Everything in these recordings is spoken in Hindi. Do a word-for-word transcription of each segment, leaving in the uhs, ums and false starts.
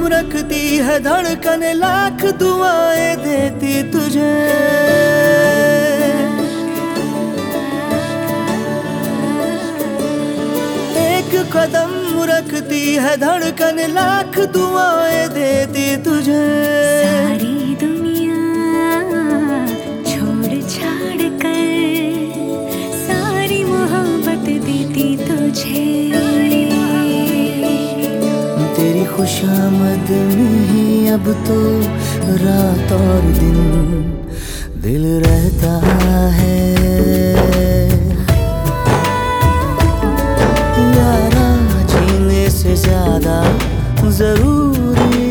रखती है धड़कन, लाख दुआएं देती तुझे। एक कदम रखती है धड़कन, लाख दुआएं देती तुझे। सारी दुनिया छोड़ छाड़ कर सारी मोहब्बत देती तुझे। तेरी खुशामद में ही अब तो रात और दिन दिल रहता है। यारा जीने से ज्यादा जरूरी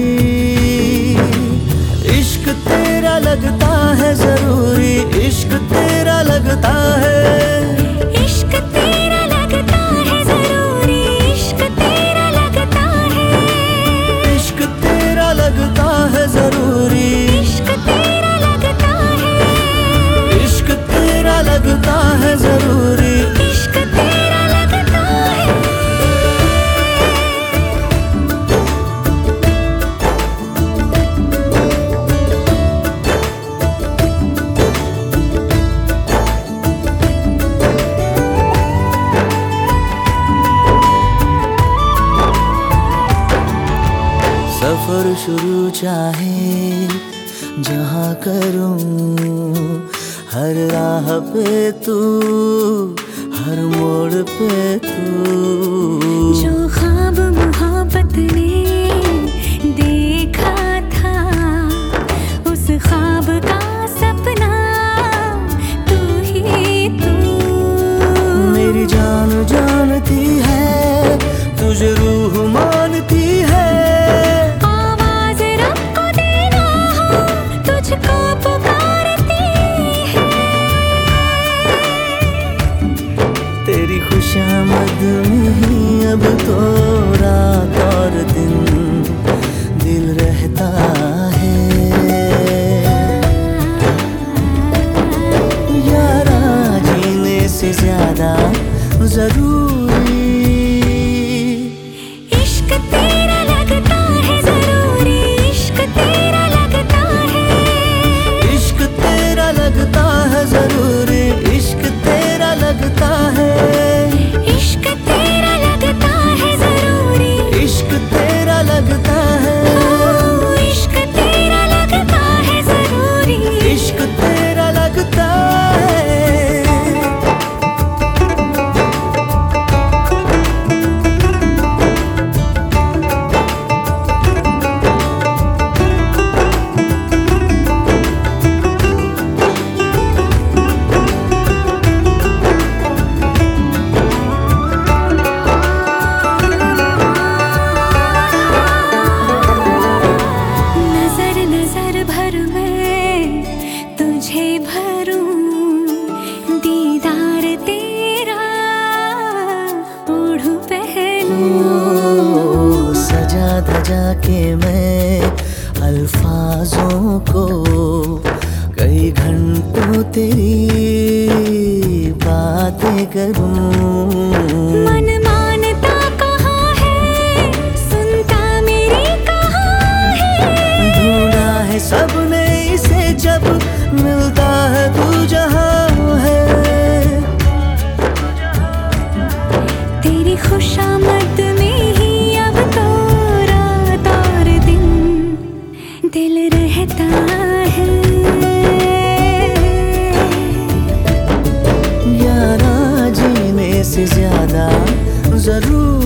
इश्क तेरा लगता है जरूरी, इश्क तेरा लगता है। इश्क तेरा लगता है जरूरी, इश्क तेरा लगता है। इश्क तेरा लगता है जरूरी, इश्क तेरा लगता है। इश्क तेरा लगता है जरूरी। इश्क तेरा लगता है। सफर शुरू चाहे जहाँ करूं, हर राह पे तू, हर मोड़ पे तू। जो ख्वाब मोहब्बत ने देखा था, उस ख्वाब का सपना तू ही तू। मेरी जान जानती है, तुझे रूह मानती है। आवाज रब को देना हो, तुझको पुकारती है। तेरी खुशामद में ही अब तो रात और दिन दिल रहता है। यारा जीने से ज्यादा जरूरी इश्क तेरा लगता है जरूरी, इश्क तेरा लगता है। इश्क तेरा लगता है जरूरी, इश्क तेरा लगता है। इश्क तेरा लगता है जरूरी, इश्क तेरा लगता है। ओ, इश्क तेरा लगता है जरूरी। इश्क तेरा लगता है। नजर नजर भर मैं तुझे भरूं, दीदार तेरा ओढ़ पहनूं। ओ, सजा धजा के मैं अल्फाजों को कई घंटों तेरी बातें करूं। मन मानता कहाँ है, सुनता मेरी कहाँ है। ढूंढा है सबने इसे जब मिलता है तू जहाँ है। तेरी खुशामद में ही अब तो रात और दिन दिल रहता है। यारा जीने से ज्यादा जरूर